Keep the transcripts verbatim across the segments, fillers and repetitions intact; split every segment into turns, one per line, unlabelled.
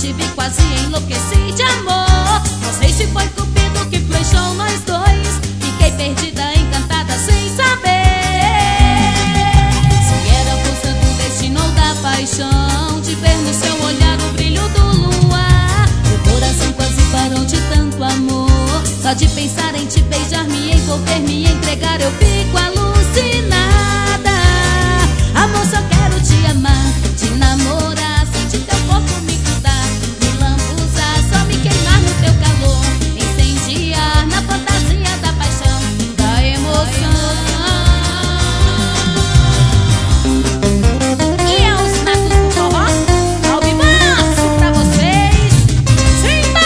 te vi quase enlouqueci de amor. Não sei se foi Cupido que flechou nós dois. Fiquei perdida, encantada, sem saber se era força do destino ou da paixão de ver no seu olhar o brilho do luar. Meu coração quase parou de tanto amor. Só de pensar em te beijar, me envolver, me entregar, eu fico alucinada. Amor, só quero te amar, te namorar, sentir teu corpo me grudar, me lambuzar, só me queimar no teu calor, incendiar na fantasia da paixão, da emoção. E é os natos do forró, ao vivaço pra vocês. Simba!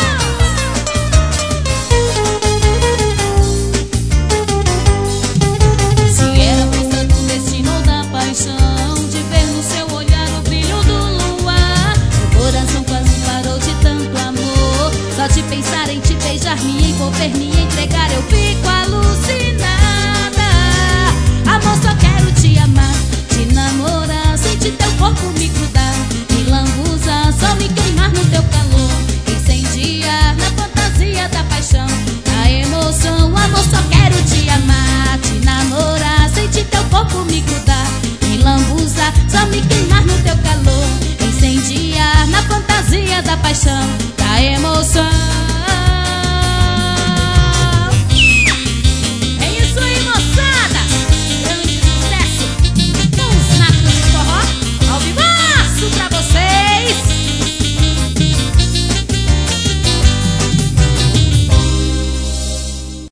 Se era força do destino ou da paixão de ver no seu olhar o brilho do luar, meu coração quase parou de tanto amor. Só de pensar em te beijar, me envolver, me entregar, eu fico alucinada. Amor, só quero te amar, te namorar, sentir teu corpo me grudar, me lambuzar, só me queimar no teu calor, incendiar na fantasia da paixão, da emoção. Amor, só quero te amar, te namorar, sentir teu corpo me grudar, me lambuzar, só me queimar no teu calor, incendiar na fantasia da paixão,